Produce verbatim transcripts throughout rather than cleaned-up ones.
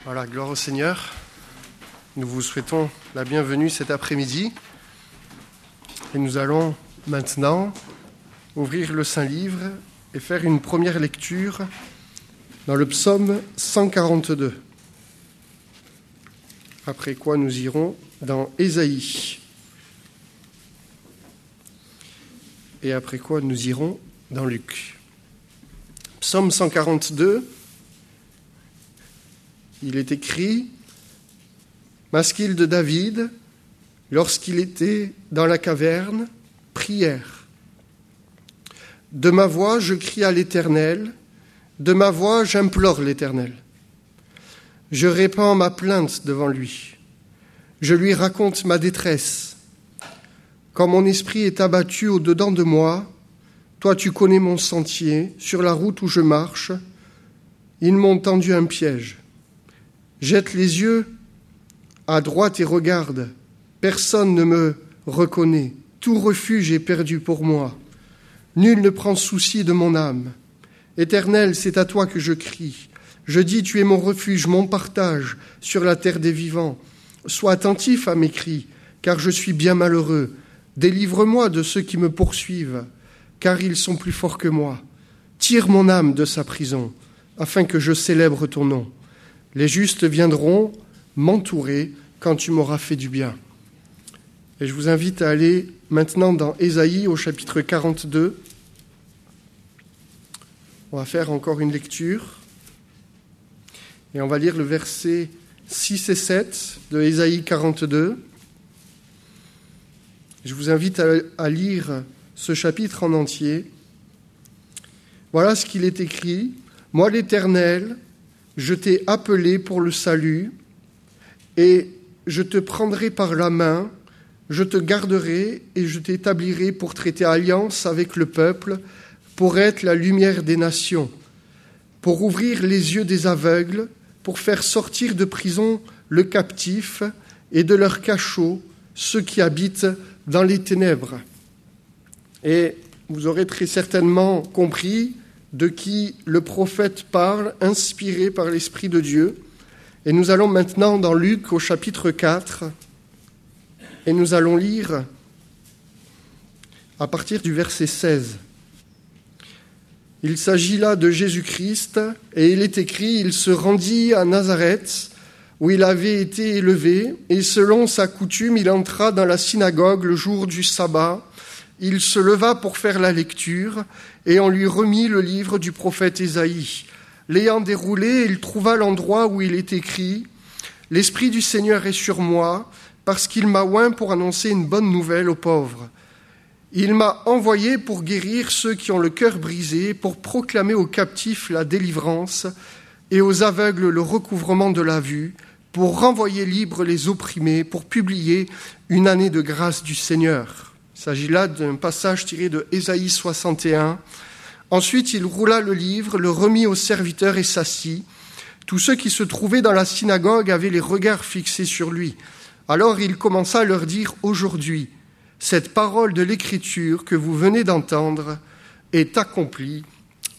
Voilà, gloire au Seigneur. Nous vous souhaitons la bienvenue cet après-midi. Et nous allons maintenant ouvrir le Saint-Livre et faire une première lecture dans le psaume cent quarante-deux. Après quoi nous irons dans Ésaïe. Et après quoi nous irons dans Luc. Psaume cent quarante-deux, il est écrit « Masquil de David, lorsqu'il était dans la caverne, prière. De ma voix, je crie à l'Éternel, de ma voix, j'implore l'Éternel. Je répands ma plainte devant lui. Je lui raconte ma détresse. Quand mon esprit est abattu au-dedans de moi, toi tu connais mon sentier, sur la route où je marche, ils m'ont tendu un piège. Jette les yeux à droite et regarde. Personne ne me reconnaît. Tout refuge est perdu pour moi. Nul ne prend souci de mon âme. Éternel, c'est à toi que je crie. Je dis, tu es mon refuge, mon partage sur la terre des vivants. Sois attentif à mes cris, car je suis bien malheureux. Délivre-moi de ceux qui me poursuivent, car ils sont plus forts que moi. Tire mon âme de sa prison, afin que je célèbre ton nom. Les justes viendront m'entourer quand tu m'auras fait du bien. Et je vous invite à aller maintenant dans Ésaïe au chapitre quarante-deux. On va faire encore une lecture. Et on va lire le verset six et sept de Ésaïe quarante-deux. Je vous invite à, à lire ce chapitre en entier. Voilà ce qu'il est écrit. « Moi l'Éternel, je t'ai appelé pour le salut, et je te prendrai par la main, je te garderai et je t'établirai pour traiter alliance avec le peuple, pour être la lumière des nations, pour ouvrir les yeux des aveugles, pour faire sortir de prison le captif et de leur cachot ceux qui habitent dans les ténèbres. » Et vous aurez très certainement compris de qui le prophète parle, inspiré par l'Esprit de Dieu. Et nous allons maintenant dans Luc au chapitre quatre, et nous allons lire à partir du verset seize. Il s'agit là de Jésus-Christ, et il est écrit, il se rendit à Nazareth, où il avait été élevé, et selon sa coutume, il entra dans la synagogue le jour du sabbat. Il se leva pour faire la lecture, et on lui remit le livre du prophète Ésaïe. L'ayant déroulé, il trouva l'endroit où il est écrit « L'Esprit du Seigneur est sur moi, parce qu'il m'a oint pour annoncer une bonne nouvelle aux pauvres. Il m'a envoyé pour guérir ceux qui ont le cœur brisé, pour proclamer aux captifs la délivrance et aux aveugles le recouvrement de la vue, pour renvoyer libres les opprimés, pour publier une année de grâce du Seigneur. » Il s'agit là d'un passage tiré de Ésaïe soixante et un. Ensuite, il roula le livre, le remit aux serviteurs et s'assit. Tous ceux qui se trouvaient dans la synagogue avaient les regards fixés sur lui. Alors il commença à leur dire « Aujourd'hui, cette parole de l'Écriture que vous venez d'entendre est accomplie. Amen. »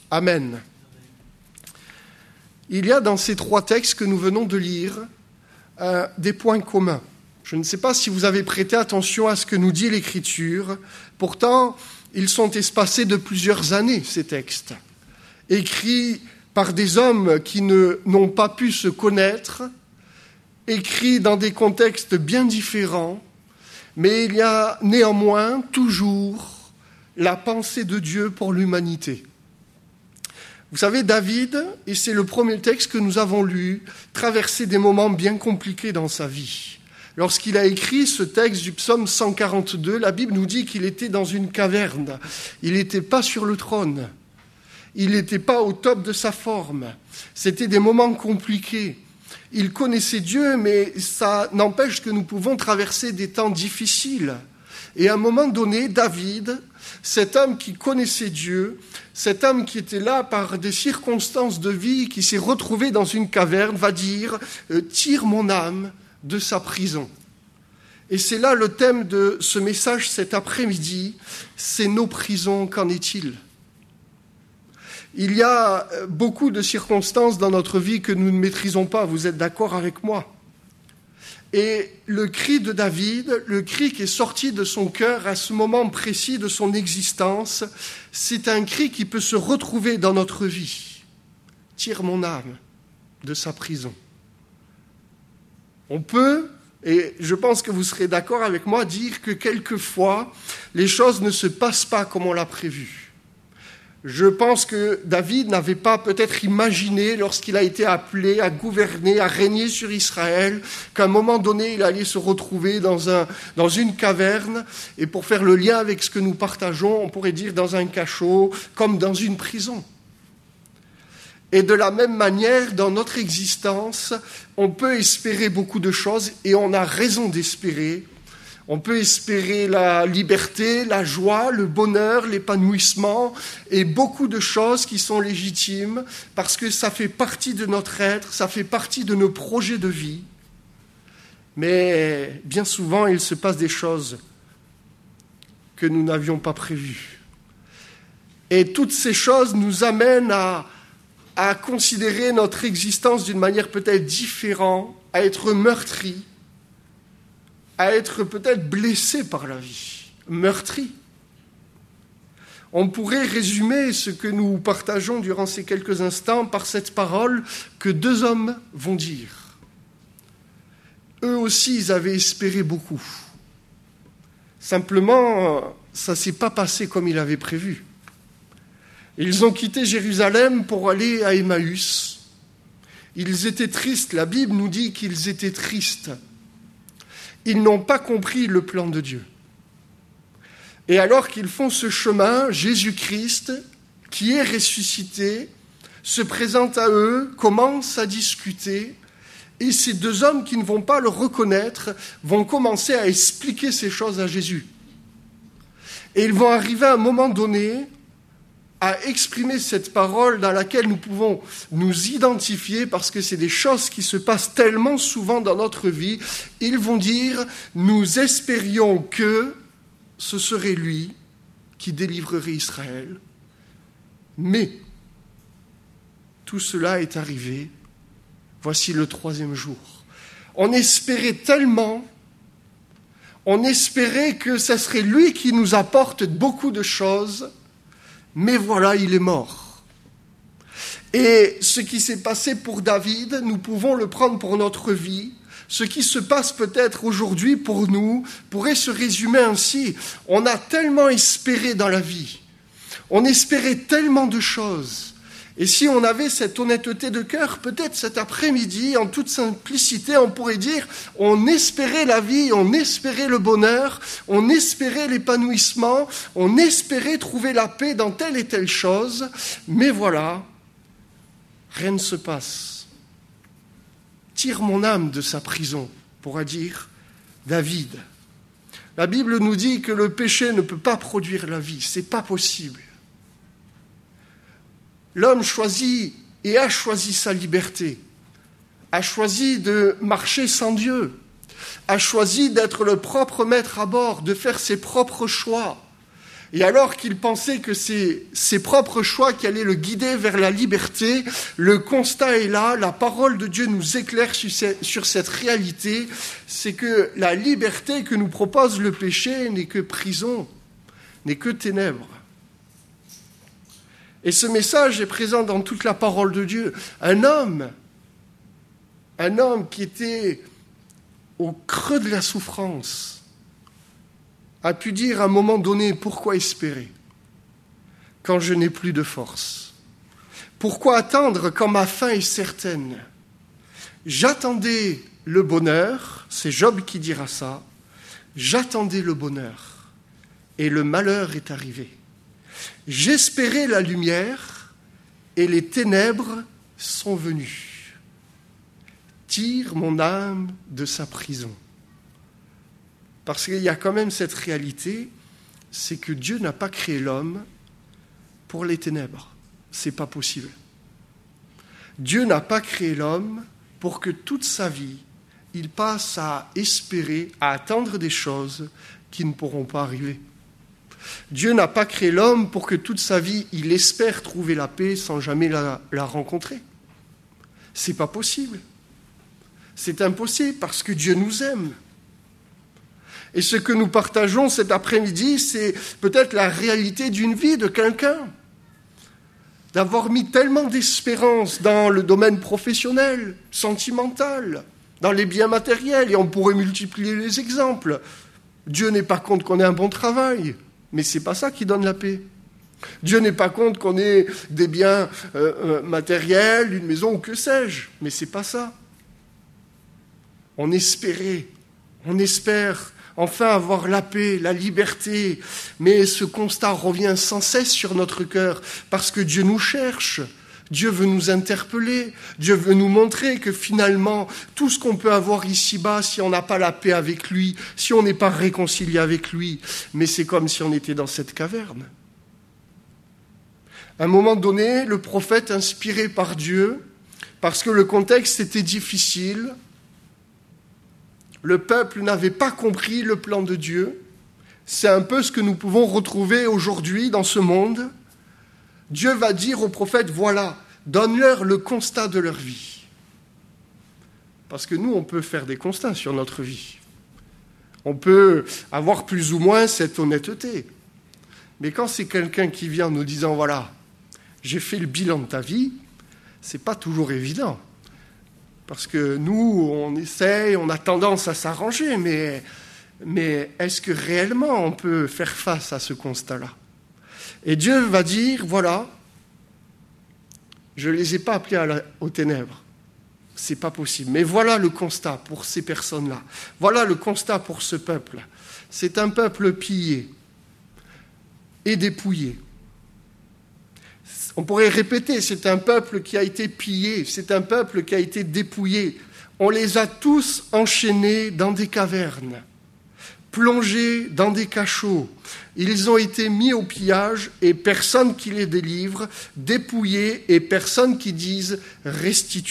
Il y a dans ces trois textes que nous venons de lire euh, des points communs. Je ne sais pas si vous avez prêté attention à ce que nous dit l'Écriture. Pourtant, ils sont espacés de plusieurs années, ces textes, écrits par des hommes qui ne, n'ont pas pu se connaître, écrits dans des contextes bien différents, mais il y a néanmoins toujours la pensée de Dieu pour l'humanité. Vous savez, David, et c'est le premier texte que nous avons lu, traversait des moments bien compliqués dans sa vie. Lorsqu'il a écrit ce texte du psaume cent quarante-deux, la Bible nous dit qu'il était dans une caverne. Il n'était pas sur le trône. Il n'était pas au top de sa forme. C'était des moments compliqués. Il connaissait Dieu, mais ça n'empêche que nous pouvons traverser des temps difficiles. Et à un moment donné, David, cet homme qui connaissait Dieu, cet homme qui était là par des circonstances de vie, qui s'est retrouvé dans une caverne, va dire « Tire mon âme » de sa prison. Et c'est là le thème de ce message cet après-midi, c'est nos prisons, qu'en est-il ? Il y a beaucoup de circonstances dans notre vie que nous ne maîtrisons pas, vous êtes d'accord avec moi? Et le cri de David, le cri qui est sorti de son cœur à ce moment précis de son existence, c'est un cri qui peut se retrouver dans notre vie. Tire mon âme de sa prison. On peut, et je pense que vous serez d'accord avec moi, dire que quelquefois, les choses ne se passent pas comme on l'a prévu. Je pense que David n'avait pas peut-être imaginé, lorsqu'il a été appelé à gouverner, à régner sur Israël, qu'à un moment donné, il allait se retrouver dans, un, dans une caverne, et pour faire le lien avec ce que nous partageons, on pourrait dire dans un cachot, comme dans une prison. Et de la même manière, dans notre existence, on peut espérer beaucoup de choses, et on a raison d'espérer. On peut espérer la liberté, la joie, le bonheur, l'épanouissement et beaucoup de choses qui sont légitimes parce que ça fait partie de notre être, ça fait partie de nos projets de vie. Mais bien souvent, il se passe des choses que nous n'avions pas prévues. Et toutes ces choses nous amènent à, à considérer notre existence d'une manière peut-être différente, à être meurtris, à être peut-être blessé par la vie, meurtri. On pourrait résumer ce que nous partageons durant ces quelques instants par cette parole que deux hommes vont dire. Eux aussi, ils avaient espéré beaucoup. Simplement, ça ne s'est pas passé comme ils avaient prévu. Ils ont quitté Jérusalem pour aller à Emmaüs. Ils étaient tristes. La Bible nous dit qu'ils étaient tristes. Ils n'ont pas compris le plan de Dieu. Et alors qu'ils font ce chemin, Jésus-Christ, qui est ressuscité, se présente à eux, commence à discuter, et ces deux hommes qui ne vont pas le reconnaître vont commencer à expliquer ces choses à Jésus. Et ils vont arriver à un moment donné à exprimer cette parole dans laquelle nous pouvons nous identifier parce que c'est des choses qui se passent tellement souvent dans notre vie. Ils vont dire, nous espérions que ce serait lui qui délivrerait Israël. Mais tout cela est arrivé. Voici le troisième jour. On espérait tellement, on espérait que ce serait lui qui nous apporte beaucoup de choses. Mais voilà, il est mort. Et ce qui s'est passé pour David, nous pouvons le prendre pour notre vie. Ce qui se passe peut-être aujourd'hui pour nous pourrait se résumer ainsi. On a tellement espéré dans la vie. On espérait tellement de choses. Et si on avait cette honnêteté de cœur, peut-être cet après-midi, en toute simplicité, on pourrait dire, on espérait la vie, on espérait le bonheur, on espérait l'épanouissement, on espérait trouver la paix dans telle et telle chose, mais voilà, rien ne se passe. Tire mon âme de sa prison, pourra dire David. La Bible nous dit que le péché ne peut pas produire la vie, c'est pas possible. L'homme choisit et a choisi sa liberté, a choisi de marcher sans Dieu, a choisi d'être le propre maître à bord, de faire ses propres choix. Et alors qu'il pensait que c'est ses propres choix qui allaient le guider vers la liberté, le constat est là, la parole de Dieu nous éclaire sur cette réalité, c'est que la liberté que nous propose le péché n'est que prison, n'est que ténèbres. Et ce message est présent dans toute la parole de Dieu. Un homme, un homme qui était au creux de la souffrance, a pu dire à un moment donné, pourquoi espérer quand je n'ai plus de force? Pourquoi attendre quand ma fin est certaine? J'attendais le bonheur, c'est Job qui dira ça, j'attendais le bonheur et le malheur est arrivé. J'espérais la lumière et les ténèbres sont venues. Tire mon âme de sa prison. Parce qu'il y a quand même cette réalité, c'est que Dieu n'a pas créé l'homme pour les ténèbres. C'est pas possible. Dieu n'a pas créé l'homme pour que toute sa vie, il passe à espérer, à attendre des choses qui ne pourront pas arriver. Dieu n'a pas créé l'homme pour que toute sa vie, il espère trouver la paix sans jamais la, la rencontrer. C'est pas possible. C'est impossible parce que Dieu nous aime. Et ce que nous partageons cet après-midi, c'est peut-être la réalité d'une vie de quelqu'un. D'avoir mis tellement d'espérance dans le domaine professionnel, sentimental, dans les biens matériels, et on pourrait multiplier les exemples. Dieu n'est pas contre qu'on ait un bon travail, mais ce n'est pas ça qui donne la paix. Dieu n'est pas contre qu'on ait des biens euh, euh, matériels, une maison ou que sais-je, mais ce n'est pas ça. On espérait, on espère enfin avoir la paix, la liberté, mais ce constat revient sans cesse sur notre cœur parce que Dieu nous cherche. Dieu veut nous interpeller, Dieu veut nous montrer que finalement, tout ce qu'on peut avoir ici-bas, si on n'a pas la paix avec lui, si on n'est pas réconcilié avec lui, mais c'est comme si on était dans cette caverne. À un moment donné, le prophète, inspiré par Dieu, parce que le contexte était difficile, le peuple n'avait pas compris le plan de Dieu, c'est un peu ce que nous pouvons retrouver aujourd'hui dans ce monde. Dieu va dire au prophète, voilà, donne-leur le constat de leur vie. Parce que nous, on peut faire des constats sur notre vie. On peut avoir plus ou moins cette honnêteté. Mais quand c'est quelqu'un qui vient en nous disant, voilà, j'ai fait le bilan de ta vie, c'est pas toujours évident. Parce que nous, on essaye, on a tendance à s'arranger, mais, mais est-ce que réellement on peut faire face à ce constat-là ? Et Dieu va dire, voilà, je ne les ai pas appelés à la, aux ténèbres. Ce n'est pas possible. Mais voilà le constat pour ces personnes-là. Voilà le constat pour ce peuple. C'est un peuple pillé et dépouillé. On pourrait répéter, c'est un peuple qui a été pillé, c'est un peuple qui a été dépouillé. On les a tous enchaînés dans des cavernes, plongés dans des cachots. Ils ont été mis au pillage et personne qui les délivre, dépouillés et personne qui dise « restitue ».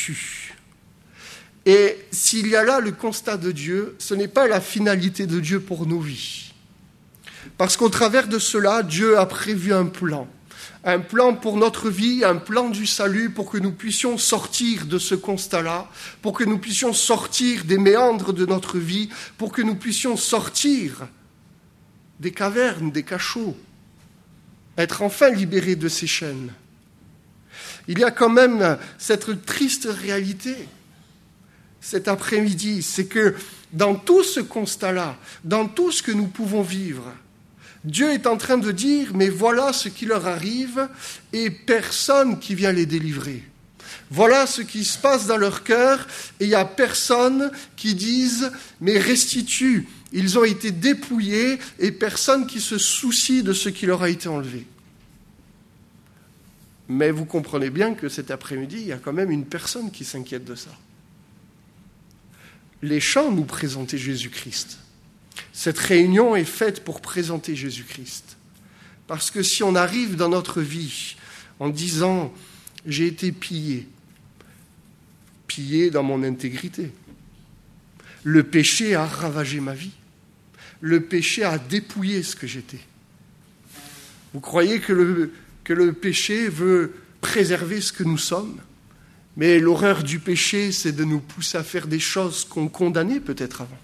Et s'il y a là le constat de Dieu, ce n'est pas la finalité de Dieu pour nos vies. Parce qu'au travers de cela, Dieu a prévu un plan. Un plan pour notre vie, un plan du salut pour que nous puissions sortir de ce constat-là, pour que nous puissions sortir des méandres de notre vie, pour que nous puissions sortir des cavernes, des cachots, être enfin libérés de ces chaînes. Il y a quand même cette triste réalité cet après-midi, c'est que dans tout ce constat-là, dans tout ce que nous pouvons vivre, Dieu est en train de dire, mais voilà ce qui leur arrive et personne qui vient les délivrer. Voilà ce qui se passe dans leur cœur et il n'y a personne qui dise, mais restitue. Ils ont été dépouillés et personne qui se soucie de ce qui leur a été enlevé. Mais vous comprenez bien que cet après-midi, il y a quand même une personne qui s'inquiète de ça. Les chants nous présentaient Jésus-Christ. Cette réunion est faite pour présenter Jésus-Christ. Parce que si on arrive dans notre vie en disant « j'ai été pillé », pillé dans mon intégrité, le péché a ravagé ma vie, le péché a dépouillé ce que j'étais. Vous croyez que le, que le péché veut préserver ce que nous sommes ? Mais l'horreur du péché, c'est de nous pousser à faire des choses qu'on condamnait peut-être avant.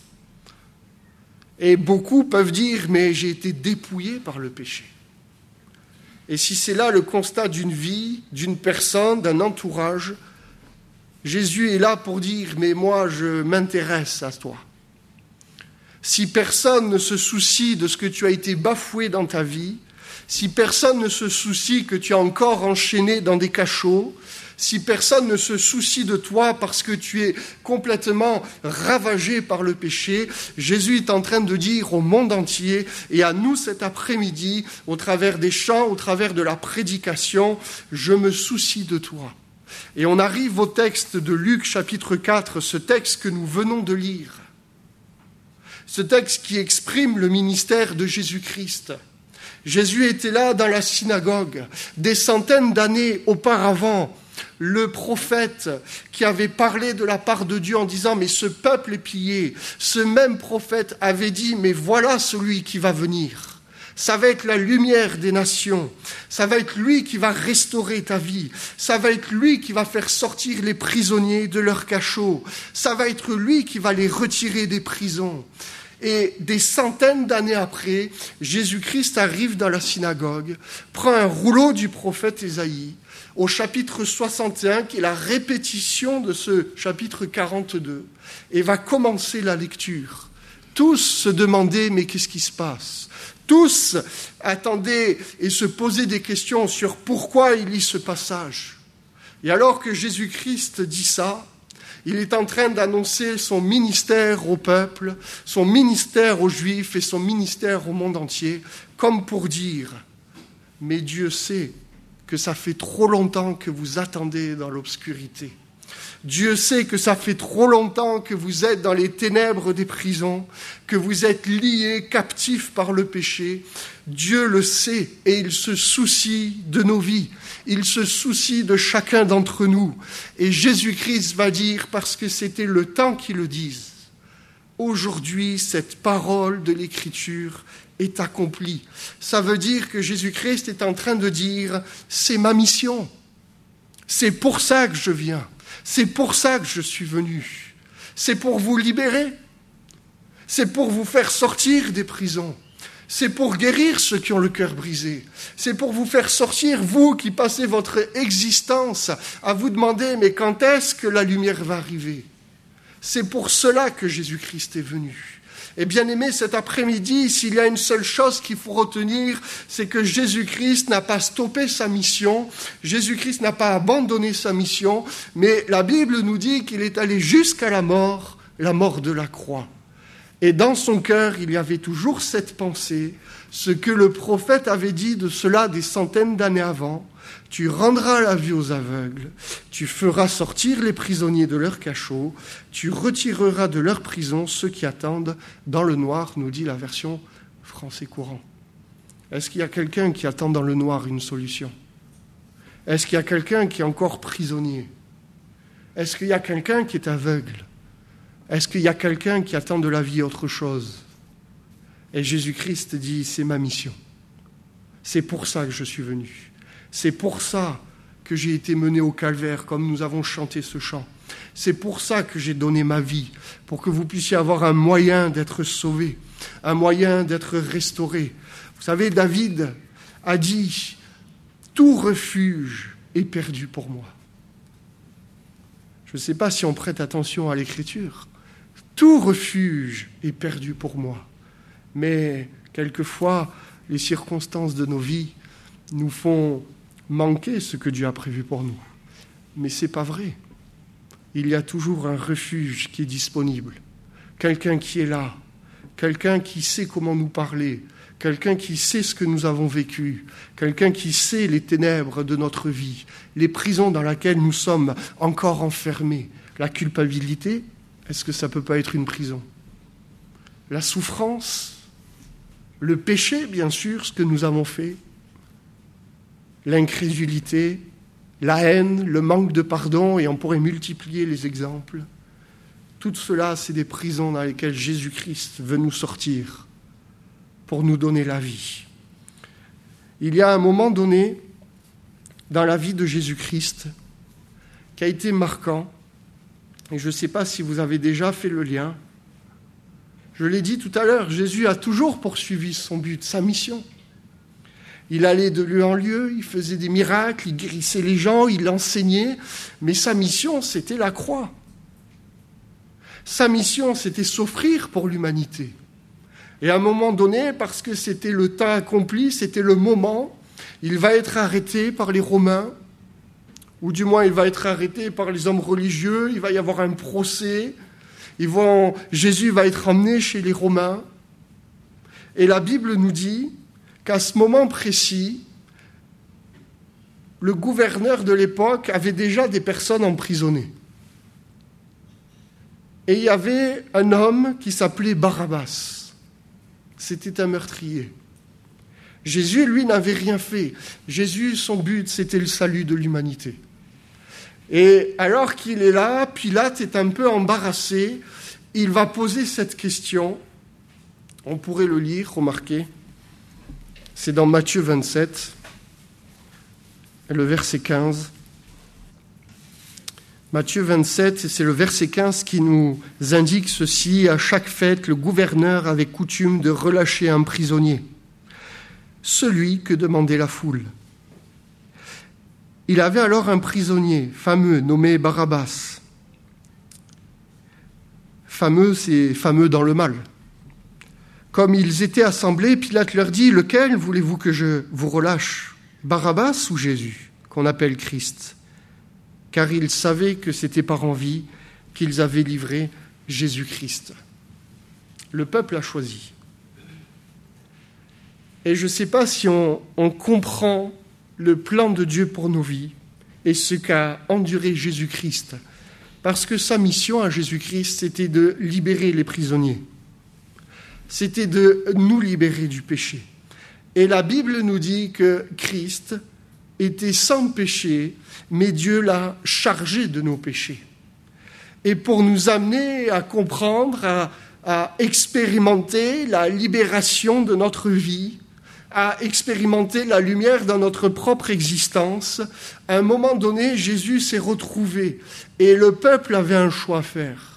Et beaucoup peuvent dire, mais j'ai été dépouillé par le péché. Et si c'est là le constat d'une vie, d'une personne, d'un entourage, Jésus est là pour dire, mais moi je m'intéresse à toi. Si personne ne se soucie de ce que tu as été bafoué dans ta vie, si personne ne se soucie que tu es encore enchaîné dans des cachots, si personne ne se soucie de toi parce que tu es complètement ravagé par le péché, Jésus est en train de dire au monde entier et à nous cet après-midi, au travers des chants, au travers de la prédication, je me soucie de toi. Et on arrive au texte de Luc chapitre quatre, ce texte que nous venons de lire. Ce texte qui exprime le ministère de Jésus-Christ. Jésus était là dans la synagogue, des centaines d'années auparavant. Le prophète qui avait parlé de la part de Dieu en disant « mais ce peuple est pillé », ce même prophète avait dit « mais voilà celui qui va venir ». Ça va être la lumière des nations. Ça va être lui qui va restaurer ta vie. Ça va être lui qui va faire sortir les prisonniers de leur cachot. Ça va être lui qui va les retirer des prisons. Et des centaines d'années après, Jésus-Christ arrive dans la synagogue, prend un rouleau du prophète Ésaïe, au chapitre soixante et un, qui est la répétition de ce chapitre quarante-deux, et va commencer la lecture. Tous se demandaient, mais qu'est-ce qui se passe ? Tous attendaient et se posaient des questions sur pourquoi il lit ce passage. Et alors que Jésus-Christ dit ça, il est en train d'annoncer son ministère au peuple, son ministère aux Juifs et son ministère au monde entier, comme pour dire « Mais Dieu sait que ça fait trop longtemps que vous attendez dans l'obscurité. Dieu sait que ça fait trop longtemps que vous êtes dans les ténèbres des prisons, que vous êtes liés, captifs par le péché. Dieu le sait et il se soucie de nos vies. Il se soucie de chacun d'entre nous. Et Jésus-Christ va dire, parce que c'était le temps qu'il le dise, aujourd'hui, cette parole de l'Écriture est accomplie. Ça veut dire que Jésus-Christ est en train de dire, c'est ma mission. C'est pour ça que je viens. C'est pour ça que je suis venu. C'est pour vous libérer. C'est pour vous faire sortir des prisons. C'est pour guérir ceux qui ont le cœur brisé. C'est pour vous faire sortir, vous qui passez votre existence à vous demander, mais quand est-ce que la lumière va arriver ? C'est pour cela que Jésus-Christ est venu. Et bien aimé, cet après-midi, s'il y a une seule chose qu'il faut retenir, c'est que Jésus-Christ n'a pas stoppé sa mission, Jésus-Christ n'a pas abandonné sa mission, mais la Bible nous dit qu'il est allé jusqu'à la mort, la mort de la croix. Et dans son cœur, il y avait toujours cette pensée, ce que le prophète avait dit de cela des centaines d'années avant, tu rendras la vue aux aveugles, tu feras sortir les prisonniers de leur cachot, tu retireras de leur prison ceux qui attendent dans le noir, nous dit la version français courant. Est-ce qu'il y a quelqu'un qui attend dans le noir une solution ? Est-ce qu'il y a quelqu'un qui est encore prisonnier ? Est-ce qu'il y a quelqu'un qui est aveugle ? Est-ce qu'il y a quelqu'un qui attend de la vie autre chose ? Et Jésus-Christ dit, c'est ma mission. C'est pour ça que je suis venu. C'est pour ça que j'ai été mené au calvaire, comme nous avons chanté ce chant. C'est pour ça que j'ai donné ma vie, pour que vous puissiez avoir un moyen d'être sauvé, un moyen d'être restauré. Vous savez, David a dit, tout refuge est perdu pour moi. Je ne sais pas si on prête attention à l'écriture. Tout refuge est perdu pour moi. Mais quelquefois, les circonstances de nos vies nous font manquer ce que Dieu a prévu pour nous. Mais ce n'est pas vrai. Il y a toujours un refuge qui est disponible. Quelqu'un qui est là. Quelqu'un qui sait comment nous parler. Quelqu'un qui sait ce que nous avons vécu. Quelqu'un qui sait les ténèbres de notre vie. Les prisons dans lesquelles nous sommes encore enfermés. La culpabilité, est-ce que ça ne peut pas être une prison ? La souffrance, le péché, bien sûr, ce que nous avons fait, l'incrédulité, la haine, le manque de pardon, et on pourrait multiplier les exemples. Tout cela, c'est des prisons dans lesquelles Jésus-Christ veut nous sortir pour nous donner la vie. Il y a un moment donné dans la vie de Jésus-Christ qui a été marquant, et je ne sais pas si vous avez déjà fait le lien. Je l'ai dit tout à l'heure, Jésus a toujours poursuivi son but, sa mission. Il allait de lieu en lieu, il faisait des miracles, il guérissait les gens, il enseignait, mais sa mission, c'était la croix. Sa mission, c'était s'offrir pour l'humanité. Et à un moment donné, parce que c'était le temps accompli, c'était le moment, il va être arrêté par les Romains, ou du moins il va être arrêté par les hommes religieux, il va y avoir un procès, ils vont, Jésus va être emmené chez les Romains. Et la Bible nous dit qu'à ce moment précis, le gouverneur de l'époque avait déjà des personnes emprisonnées. Et il y avait un homme qui s'appelait Barabbas. C'était un meurtrier. Jésus, lui, n'avait rien fait. Jésus, son but, c'était le salut de l'humanité. Et alors qu'il est là, Pilate est un peu embarrassé. Il va poser cette question. On pourrait le lire, remarquez. C'est dans Matthieu vingt-sept, le verset quinze. Matthieu vingt-sept, c'est le verset quinze qui nous indique ceci. À chaque fête, le gouverneur avait coutume de relâcher un prisonnier, celui que demandait la foule. Il avait alors un prisonnier fameux nommé Barabbas. Fameux, c'est fameux dans le mal. Comme ils étaient assemblés, Pilate leur dit « Lequel voulez-vous que je vous relâche, Barabbas ou Jésus, qu'on appelle Christ ?» Car ils savaient que c'était par envie qu'ils avaient livré Jésus-Christ. Le peuple a choisi. Et je ne sais pas si on, on comprend le plan de Dieu pour nos vies et ce qu'a enduré Jésus-Christ. Parce que sa mission à Jésus-Christ, c'était de libérer les prisonniers. C'était de nous libérer du péché. Et la Bible nous dit que Christ était sans péché, mais Dieu l'a chargé de nos péchés. Et pour nous amener à comprendre, à, à expérimenter la libération de notre vie, à expérimenter la lumière dans notre propre existence, à un moment donné, Jésus s'est retrouvé et le peuple avait un choix à faire.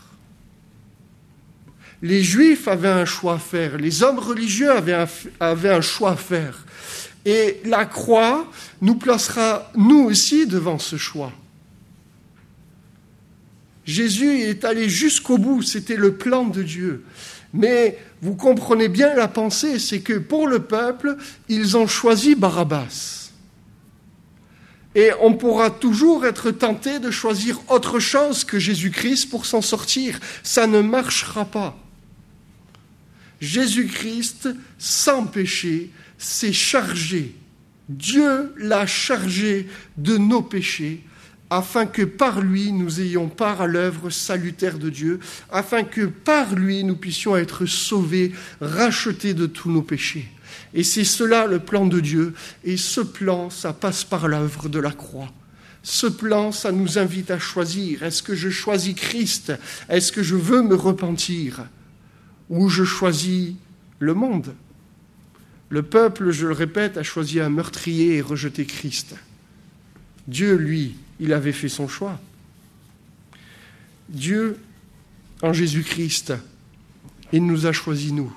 Les Juifs avaient un choix à faire, les hommes religieux avaient un, avaient un choix à faire. Et la croix nous placera, nous aussi, devant ce choix. Jésus est allé jusqu'au bout, c'était le plan de Dieu. Mais vous comprenez bien la pensée, c'est que pour le peuple, ils ont choisi Barabbas. Et on pourra toujours être tenté de choisir autre chose que Jésus-Christ pour s'en sortir. Ça ne marchera pas. Jésus-Christ, sans péché, s'est chargé. Dieu l'a chargé de nos péchés, afin que par lui nous ayons part à l'œuvre salutaire de Dieu, afin que par lui nous puissions être sauvés, rachetés de tous nos péchés. Et c'est cela le plan de Dieu, et ce plan, ça passe par l'œuvre de la croix. Ce plan, ça nous invite à choisir. Est-ce que je choisis Christ? Est-ce que je veux me repentir? Ou je choisis le monde? Le peuple, je le répète, a choisi un meurtrier et rejeté Christ. Dieu, lui, il avait fait son choix. Dieu, en Jésus-Christ, il nous a choisis, nous.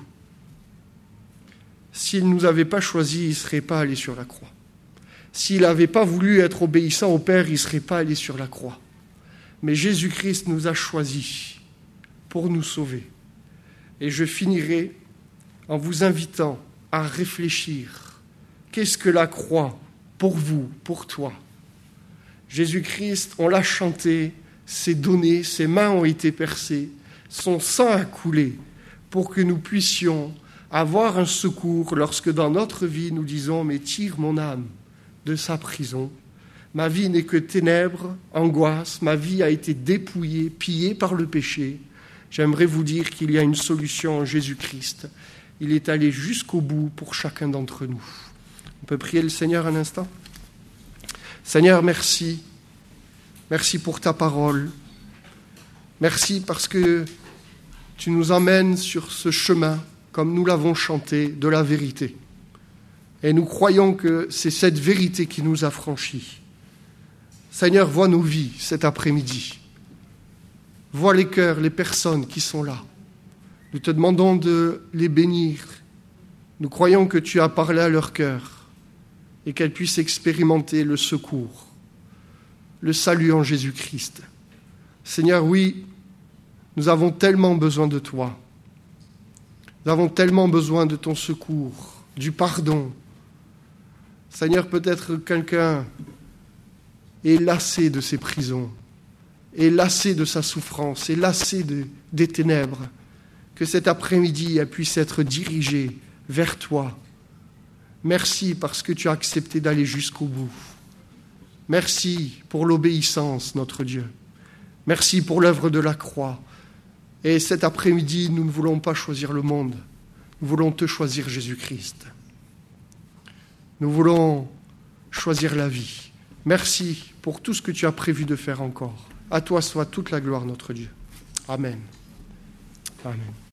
S'il ne nous avait pas choisis, il ne serait pas allé sur la croix. S'il n'avait pas voulu être obéissant au Père, il ne serait pas allé sur la croix. Mais Jésus-Christ nous a choisis pour nous sauver. Et je finirai en vous invitant à réfléchir. Qu'est-ce que la croix pour vous, pour toi? Jésus-Christ, on l'a chanté, s'est donné, ses mains ont été percées, son sang a coulé pour que nous puissions avoir un secours lorsque dans notre vie nous disons « Mais tire mon âme de sa prison. Ma vie n'est que ténèbres, angoisse, ma vie a été dépouillée, pillée par le péché. » J'aimerais vous dire qu'il y a une solution en Jésus-Christ. Il est allé jusqu'au bout pour chacun d'entre nous. On peut prier le Seigneur un instant? Seigneur, merci. Merci pour ta parole. Merci parce que tu nous emmènes sur ce chemin, comme nous l'avons chanté, de la vérité. Et nous croyons que c'est cette vérité qui nous a franchis. Seigneur, vois nos vies cet après-midi. Vois les cœurs, les personnes qui sont là. Nous te demandons de les bénir. Nous croyons que tu as parlé à leur cœur et qu'elles puissent expérimenter le secours, le salut en Jésus-Christ. Seigneur, oui, nous avons tellement besoin de toi. Nous avons tellement besoin de ton secours, du pardon. Seigneur, peut-être quelqu'un est lassé de ses prisons, est lassé de sa souffrance, est lassé de, des ténèbres. Que cet après-midi, elle puisse être dirigée vers toi. Merci parce que tu as accepté d'aller jusqu'au bout. Merci pour l'obéissance, notre Dieu. Merci pour l'œuvre de la croix. Et cet après-midi, nous ne voulons pas choisir le monde. Nous voulons te choisir, Jésus-Christ. Nous voulons choisir la vie. Merci pour tout ce que tu as prévu de faire encore. À toi soit toute la gloire, notre Dieu. Amen. Amen.